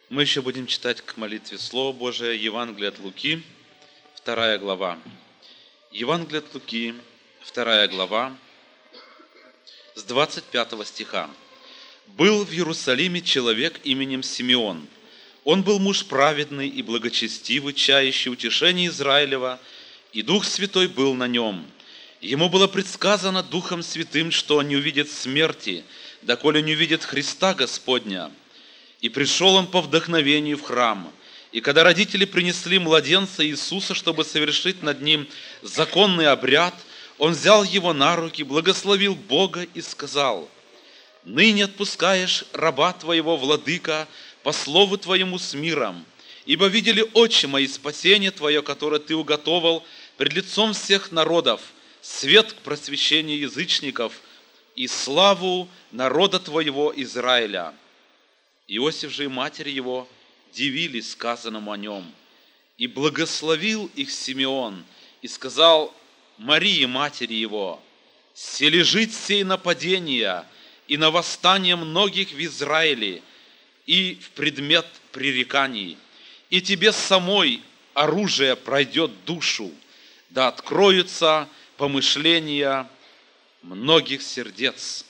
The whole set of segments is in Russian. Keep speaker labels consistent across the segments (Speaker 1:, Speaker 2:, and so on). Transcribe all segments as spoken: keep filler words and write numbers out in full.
Speaker 1: Мы еще будем читать к молитве Слово Божие, Евангелие от Луки, вторая глава. Евангелие от Луки, вторая глава, с двадцать пятого стиха. «Был в Иерусалиме человек именем Симеон. Он был муж праведный и благочестивый, чающий утешение Израилева, и Дух Святой был на нем. Ему было предсказано Духом Святым, что он не увидит смерти, доколе не увидит Христа Господня. И пришел он по вдохновению в храм. И когда родители принесли младенца Иисуса, чтобы совершить над ним законный обряд, он взял его на руки, благословил Бога и сказал: «Ныне отпускаешь раба твоего, владыка, по слову твоему с миром, ибо видели очи мои спасение твое, которое ты уготовал пред лицом всех народов, свет к просвещению язычников и славу народа твоего Израиля». Иосиф же и матери его дивились сказанному о нем. И благословил их Симеон, и сказал Марии, матери его: «Се лежит сей нападения и на восстание многих в Израиле, и в предмет пререканий, и тебе самой оружие пройдет душу, да откроются помышления многих сердец».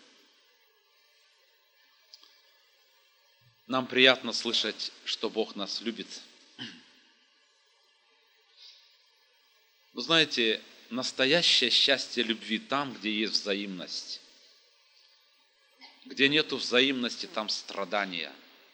Speaker 1: Нам приятно слышать, что Бог нас любит. Вы знаете, настоящее счастье любви там, где есть взаимность. Где нету взаимности, там страдания.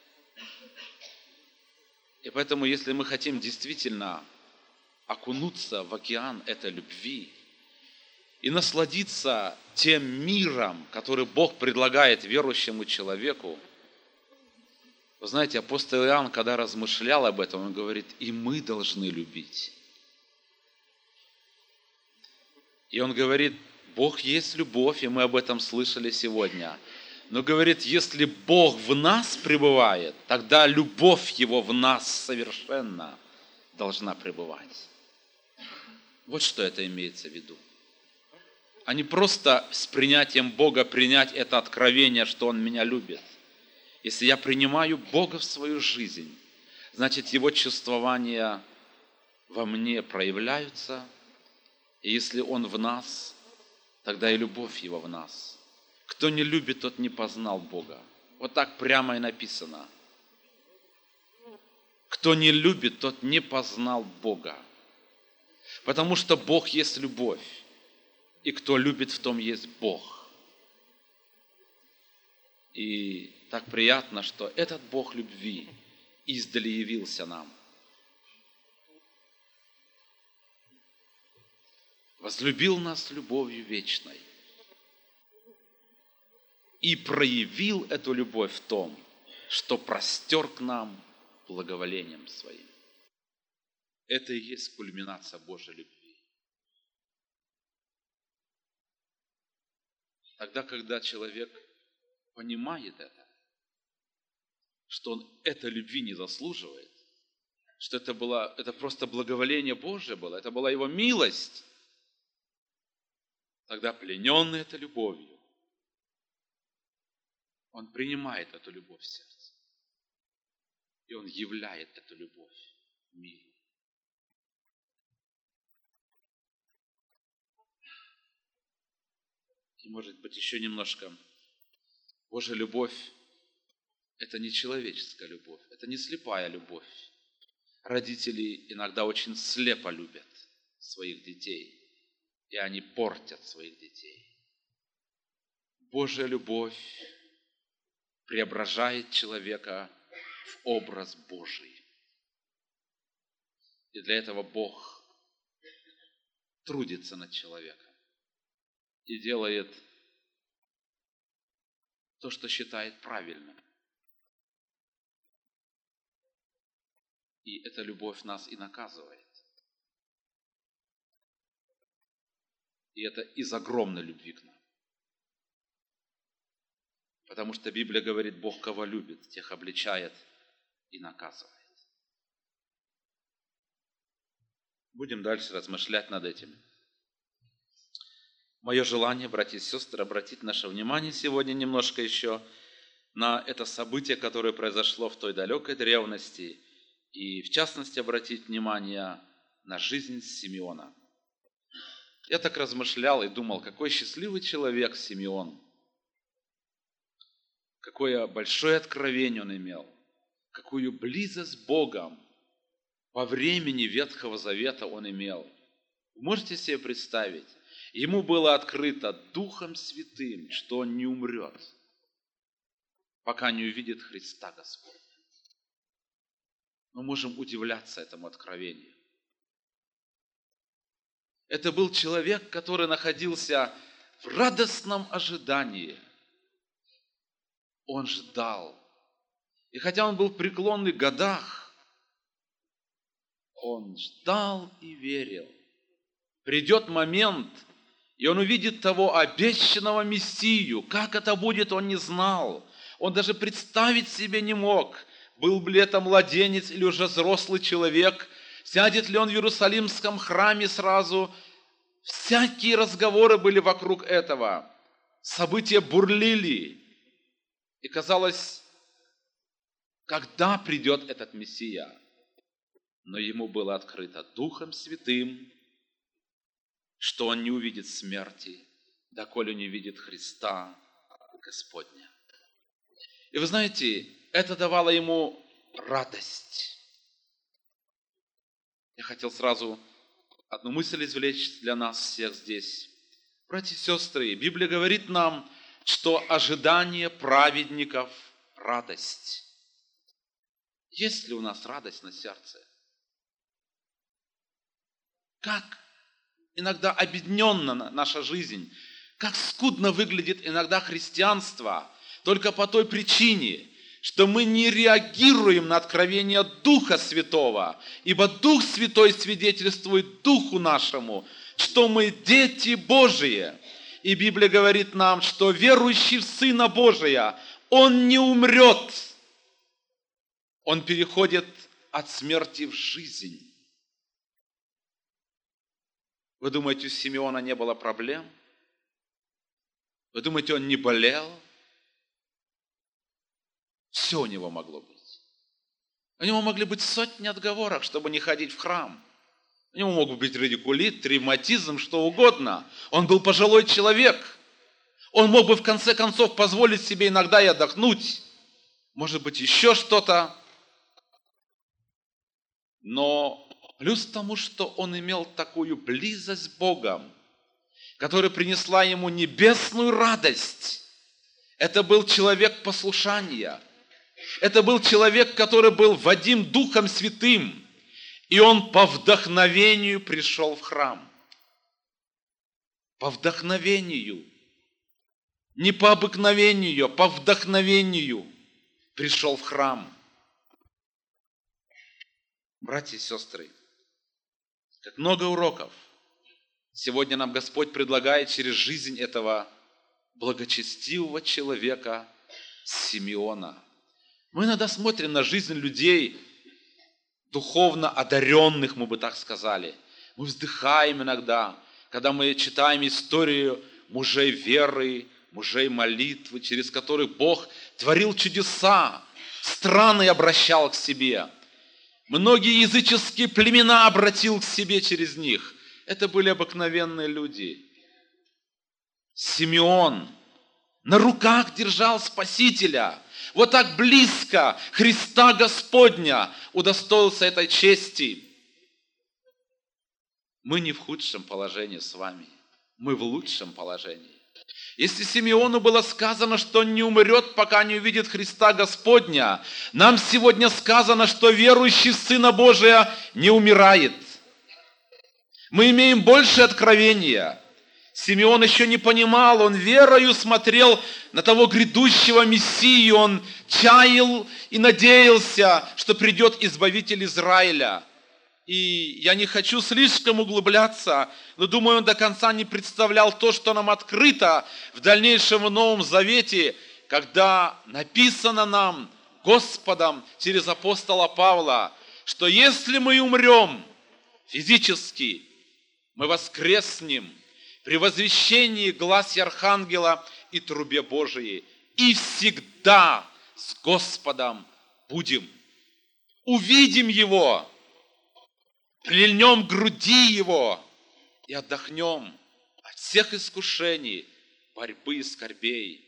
Speaker 1: И поэтому, если мы хотим действительно окунуться в океан этой любви и насладиться тем миром, который Бог предлагает верующему человеку, вы знаете, апостол Иоанн, когда размышлял об этом, он говорит: и мы должны любить. И он говорит: Бог есть любовь, и мы об этом слышали сегодня. Но говорит, если Бог в нас пребывает, тогда любовь Его в нас совершенно должна пребывать. Вот что это имеется в виду. А не просто с принятием Бога принять это откровение, что Он меня любит. Если я принимаю Бога в свою жизнь, значит, Его чувствования во мне проявляются, и если Он в нас, тогда и любовь Его в нас. Кто не любит, тот не познал Бога. Вот так прямо и написано. Кто не любит, тот не познал Бога. Потому что Бог есть любовь, и кто любит, в том есть Бог. И так приятно, что этот Бог любви издали явился нам. Возлюбил нас любовью вечной и проявил эту любовь в том, что простер к нам благоволением Своим. Это и есть кульминация Божьей любви. Тогда, когда человек понимает это, что он этой любви не заслуживает, что это было, это просто благоволение Божие было, это была Его милость, тогда плененный этой любовью, он принимает эту любовь в сердце, и он являет эту любовь миру. И может быть еще немножко. Божья любовь – это не человеческая любовь, это не слепая любовь. Родители иногда очень слепо любят своих детей, и они портят своих детей. Божья любовь преображает человека в образ Божий. И для этого Бог трудится над человеком и делает то, что считает правильным. И эта любовь нас и наказывает. И это из огромной любви к нам. Потому что Библия говорит, Бог кого любит, тех обличает и наказывает. Будем дальше размышлять над этим. Мое желание, братья и сестры, обратить наше внимание сегодня немножко еще на это событие, которое произошло в той далекой древности, и в частности обратить внимание на жизнь Симеона. Я так размышлял и думал, какой счастливый человек Симеон, какое большое откровение он имел, какую близость с Богом во времени Ветхого Завета он имел. Вы можете себе представить? Ему было открыто Духом Святым, что он не умрет, пока не увидит Христа Господня. Мы можем удивляться этому откровению. Это был человек, который находился в радостном ожидании. Он ждал. И хотя он был в преклонных годах, он ждал и верил. Придет момент, и он увидит того обещанного Мессию. Как это будет, он не знал. Он даже представить себе не мог, был ли это младенец или уже взрослый человек, сядет ли он в Иерусалимском храме сразу. Всякие разговоры были вокруг этого. События бурлили. И казалось, когда придет этот Мессия? Но ему было открыто Духом Святым, что он не увидит смерти, доколе не видит Христа Господня. И вы знаете, это давало ему радость. Я хотел сразу одну мысль извлечь для нас всех здесь. Братья и сестры, Библия говорит нам, что ожидание праведников – радость. Есть ли у нас радость на сердце? Как иногда обедненна наша жизнь, как скудно выглядит иногда христианство, только по той причине, что мы не реагируем на откровение Духа Святого, ибо Дух Святой свидетельствует Духу нашему, что мы дети Божии. И Библия говорит нам, что верующий в Сына Божия, он не умрет, он переходит от смерти в жизнь. Вы думаете, у Симеона не было проблем? Вы думаете, он не болел? Все у него могло быть. У него могли быть сотни отговорок, чтобы не ходить в храм. У него мог быть радикулит, ревматизм, что угодно. Он был пожилой человек. Он мог бы в конце концов позволить себе иногда и отдохнуть. Может быть, еще что-то. Но плюс к тому, что он имел такую близость с Богом, которая принесла ему небесную радость. Это был человек послушания. Это был человек, который был водим Духом Святым. И он по вдохновению пришел в храм. По вдохновению. Не по обыкновению, по вдохновению пришел в храм. Братья и сестры, как много уроков сегодня нам Господь предлагает через жизнь этого благочестивого человека Симеона. Мы иногда смотрим на жизнь людей, духовно одаренных, мы бы так сказали. Мы вздыхаем иногда, когда мы читаем историю мужей веры, мужей молитвы, через которых Бог творил чудеса, страны обращал к себе. Многие языческие племена обратил к себе через них. Это были обыкновенные люди. Симеон на руках держал Спасителя. Вот так близко Христа Господня удостоился этой чести. Мы не в худшем положении с вами. Мы в лучшем положении. Если Симеону было сказано, что он не умрет, пока не увидит Христа Господня, нам сегодня сказано, что верующий в Сына Божия не умирает. Мы имеем больше откровения. Симеон еще не понимал, он верою смотрел на того грядущего Мессию, он чаял и надеялся, что придет Избавитель Израиля. И я не хочу слишком углубляться, но думаю, он до конца не представлял то, что нам открыто в дальнейшем в Новом Завете, когда написано нам Господом через апостола Павла, что если мы умрем физически, мы воскреснем при возвещении гласи Архангела и трубе Божией, и всегда всегда с Господом будем. Увидим Его, прильнем к груди Его и отдохнем от всех искушений, борьбы и скорбей.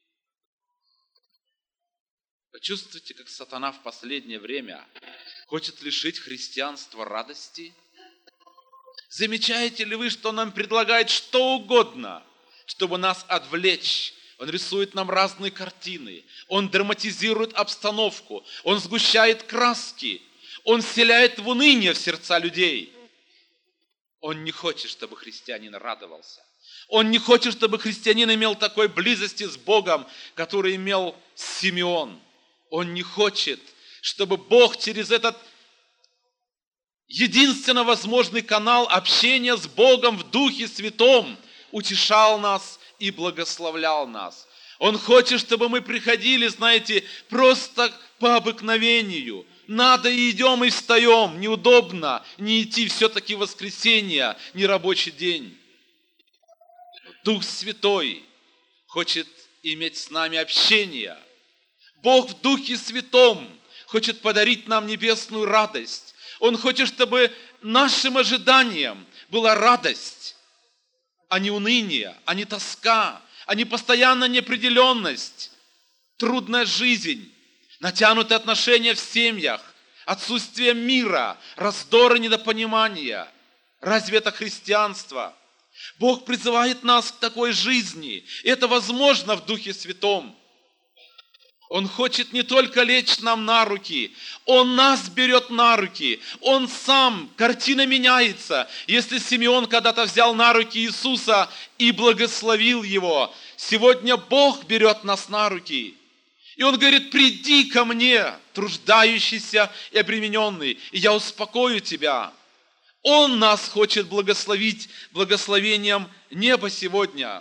Speaker 1: Почувствуйте, как сатана в последнее время хочет лишить христианства радости? Замечаете ли вы, что он нам предлагает что угодно, чтобы нас отвлечь? Он рисует нам разные картины, он драматизирует обстановку, он сгущает краски, он вселяет в уныние в сердца людей. Он не хочет, чтобы христианин радовался. Он не хочет, чтобы христианин имел такой близости с Богом, который имел Симеон. Он не хочет, чтобы Бог через этот единственно возможный канал общения с Богом в Духе Святом утешал нас и благословлял нас. Он хочет, чтобы мы приходили, знаете, просто по обыкновению. Надо и идем, и встаем. Неудобно не идти, все-таки воскресенье, не рабочий день. Дух Святой хочет иметь с нами общение. Бог в Духе Святом хочет подарить нам небесную радость. Он хочет, чтобы нашим ожиданием была радость, а не уныние, а не тоска, а не постоянная неопределенность, трудная жизнь, натянутые отношения в семьях, отсутствие мира, раздоры, недопонимания. Разве это христианство? Бог призывает нас к такой жизни. И это возможно в Духе Святом. Он хочет не только лечь нам на руки, Он нас берет на руки. Он сам, картина меняется. Если Симеон когда-то взял на руки Иисуса и благословил Его, сегодня Бог берет нас на руки. И Он говорит: приди ко мне, труждающийся и обремененный, и я успокою тебя. Он нас хочет благословить благословением неба сегодня.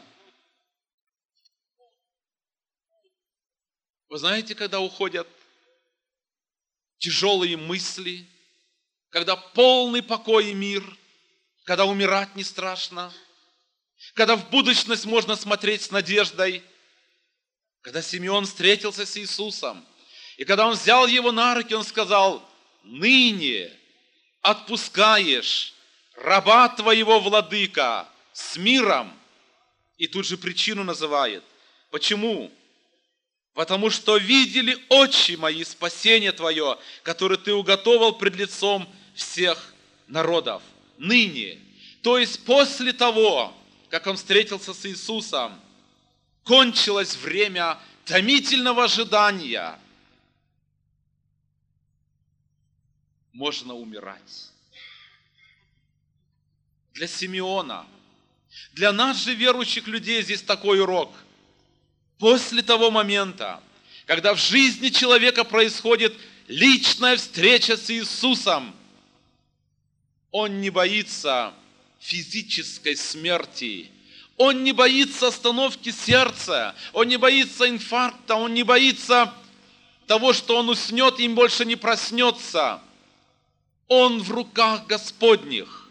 Speaker 1: Вы знаете, когда уходят тяжелые мысли, когда полный покой и мир, когда умирать не страшно, когда в будущность можно смотреть с надеждой, когда Симеон встретился с Иисусом, и когда он взял его на руки, он сказал: ныне отпускаешь раба твоего, владыка, с миром. И тут же причину называет. Почему? Потому что видели очи мои спасение Твое, которое Ты уготовал пред лицом всех народов. Ныне, то есть после того, как он встретился с Иисусом, кончилось время томительного ожидания. Можно умирать. Для Симеона, для нас же, верующих людей, здесь такой урок. После того момента, когда в жизни человека происходит личная встреча с Иисусом, он не боится физической смерти, он не боится остановки сердца, он не боится инфаркта, он не боится того, что он уснет и им больше не проснется. Он в руках Господних.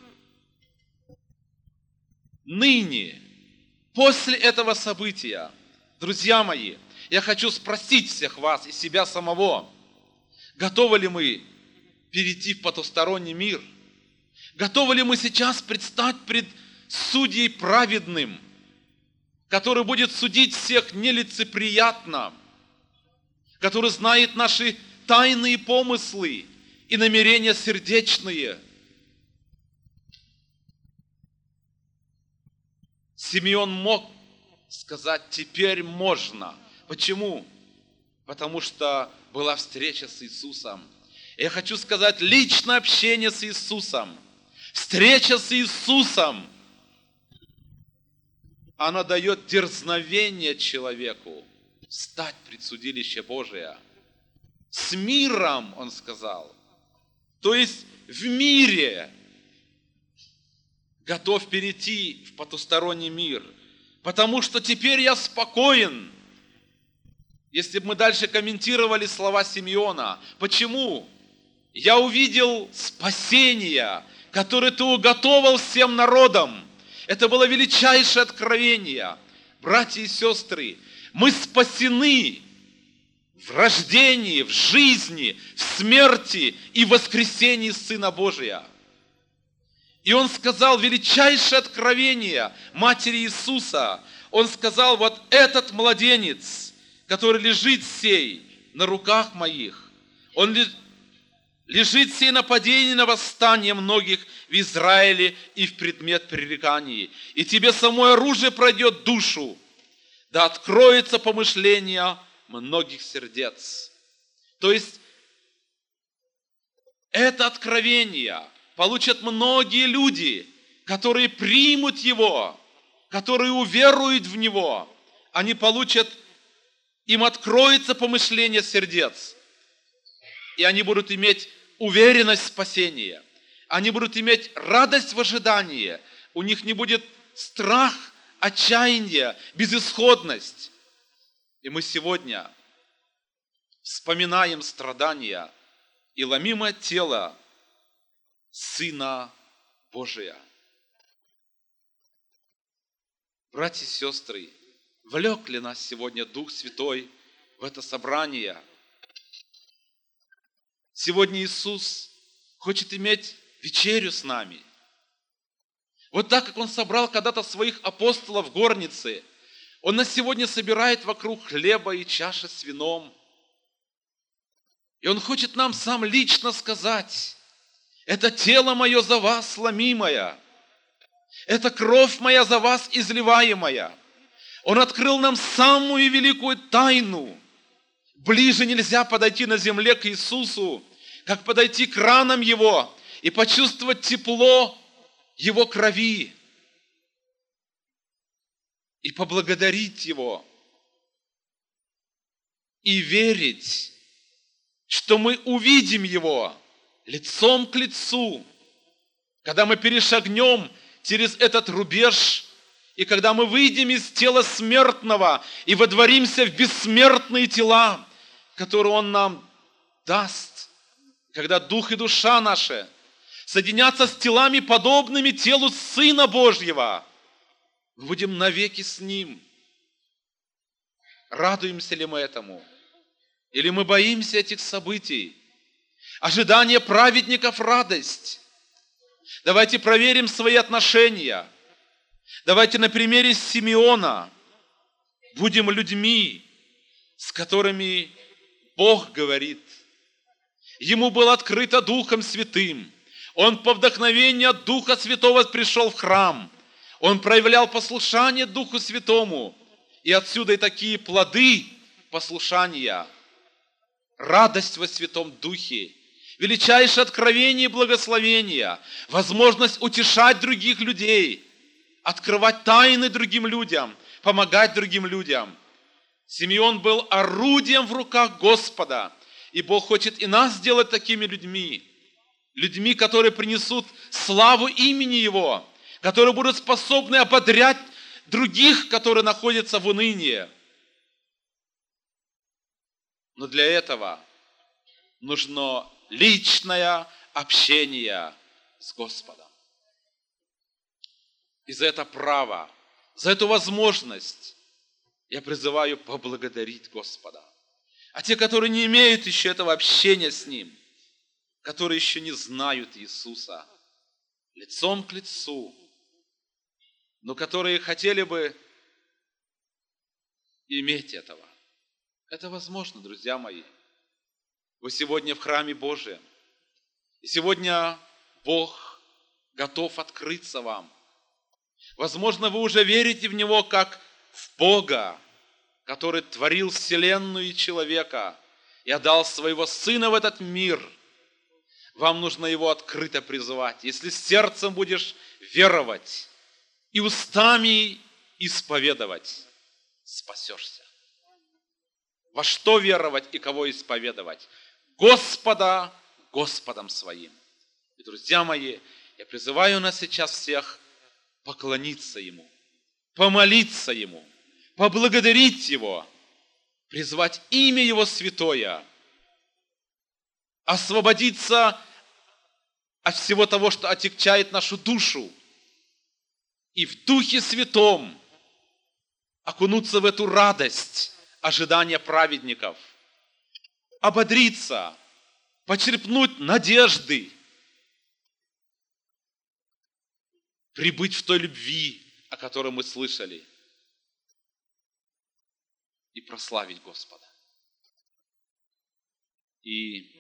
Speaker 1: Ныне, после этого события, друзья мои, я хочу спросить всех вас и себя самого, готовы ли мы перейти в потусторонний мир? Готовы ли мы сейчас предстать пред судьей праведным, который будет судить всех нелицеприятно, который знает наши тайные помыслы и намерения сердечные? Симеон мог сказать: теперь можно. Почему? Потому что была встреча с Иисусом. Я хочу сказать, личное общение с Иисусом, встреча с Иисусом, она дает дерзновение человеку встать пред судилище Божие. С миром, он сказал. То есть в мире готов перейти в потусторонний мир. Потому что теперь я спокоен. Если бы мы дальше комментировали слова Симеона. Почему? Я увидел спасение, которое Ты уготовал всем народам. Это было величайшее откровение. Братья и сестры, мы спасены в рождении, в жизни, в смерти и воскресении Сына Божия. И Он сказал величайшее откровение матери Иисуса. Он сказал: вот этот младенец, который лежит сей на руках моих, он лежит сей на падение, на восстание многих в Израиле и в предмет пререканий. И тебе самое оружие пройдет душу, да откроется помышление многих сердец. То есть, это откровение получат многие люди, которые примут его, которые уверуют в него. Они получат, им откроется помышление сердец. И они будут иметь уверенность в спасении. Они будут иметь радость в ожидании. У них не будет страх, отчаяние, безысходность. И мы сегодня вспоминаем страдания и ломимое тело Сына Божия. Братья и сестры, влек ли нас сегодня Дух Святой в это собрание? Сегодня Иисус хочет иметь вечерю с нами. Вот так, как Он собрал когда-то своих апостолов в горнице, Он нас сегодня собирает вокруг хлеба и чаши с вином. И Он хочет нам сам лично сказать: это тело мое за вас ломимое, это кровь моя за вас изливаемая. Он открыл нам самую великую тайну. Ближе нельзя подойти на земле к Иисусу, как подойти к ранам Его и почувствовать тепло Его крови и поблагодарить Его и верить, что мы увидим Его лицом к лицу, когда мы перешагнем через этот рубеж, и когда мы выйдем из тела смертного и водворимся в бессмертные тела, которые Он нам даст, когда дух и душа наши соединятся с телами, подобными телу Сына Божьего, мы будем навеки с Ним. Радуемся ли мы этому? Или мы боимся этих событий? Ожидание праведников – радость. Давайте проверим свои отношения. Давайте на примере Симеона будем людьми, с которыми Бог говорит. Ему было открыто Духом Святым. Он по вдохновению Духа Святого пришел в храм. Он проявлял послушание Духу Святому. И отсюда и такие плоды послушания. Радость во Святом Духе. Величайшее откровение и благословение. Возможность утешать других людей. Открывать тайны другим людям. Помогать другим людям. Симеон был орудием в руках Господа. И Бог хочет и нас сделать такими людьми. Людьми, которые принесут славу имени Его. Которые будут способны ободрять других, которые находятся в унынии. Но для этого нужно личное общение с Господом. И за это право, за эту возможность я призываю поблагодарить Господа. А те, которые не имеют еще этого общения с Ним, которые еще не знают Иисуса лицом к лицу, но которые хотели бы иметь этого. Это возможно, друзья мои. Вы сегодня в храме Божьем. И сегодня Бог готов открыться вам. Возможно, вы уже верите в Него как в Бога, который творил вселенную и человека и отдал своего Сына в этот мир. Вам нужно Его открыто призывать. Если сердцем будешь веровать и устами исповедовать, спасешься. Во что веровать и кого исповедовать? Господа Господом своим. И, друзья мои, я призываю нас сейчас всех поклониться Ему, помолиться Ему, поблагодарить Его, призвать имя Его святое, освободиться от всего того, что отягчает нашу душу, и в Духе Святом окунуться в эту радость ожидания праведников, ободриться, почерпнуть надежды, прибыть в той любви, о которой мы слышали, и прославить Господа. И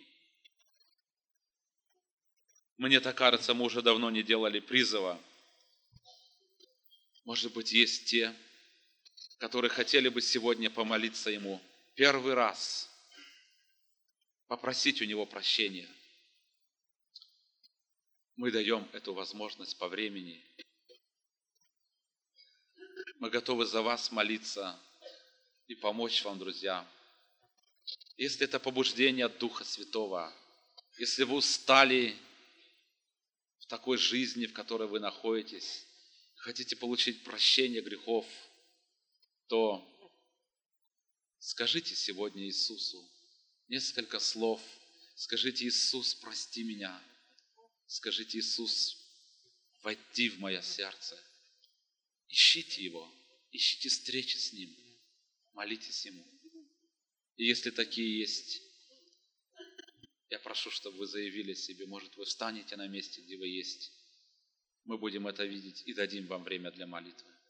Speaker 1: мне так кажется, мы уже давно не делали призыва. Может быть, есть те, которые хотели бы сегодня помолиться Ему первый раз, попросить у Него прощения. Мы даем эту возможность по времени. Мы готовы за вас молиться и помочь вам, друзья. Если это побуждение от Духа Святого, если вы устали в такой жизни, в которой вы находитесь, хотите получить прощение грехов, то скажите сегодня Иисусу несколько слов. Скажите: Иисус, прости меня. Скажите: Иисус, войди в мое сердце. Ищите Его, ищите встречи с Ним, молитесь Ему. И если такие есть, я прошу, чтобы вы заявили себе, может, вы встанете на месте, где вы есть. Мы будем это видеть и дадим вам время для молитвы.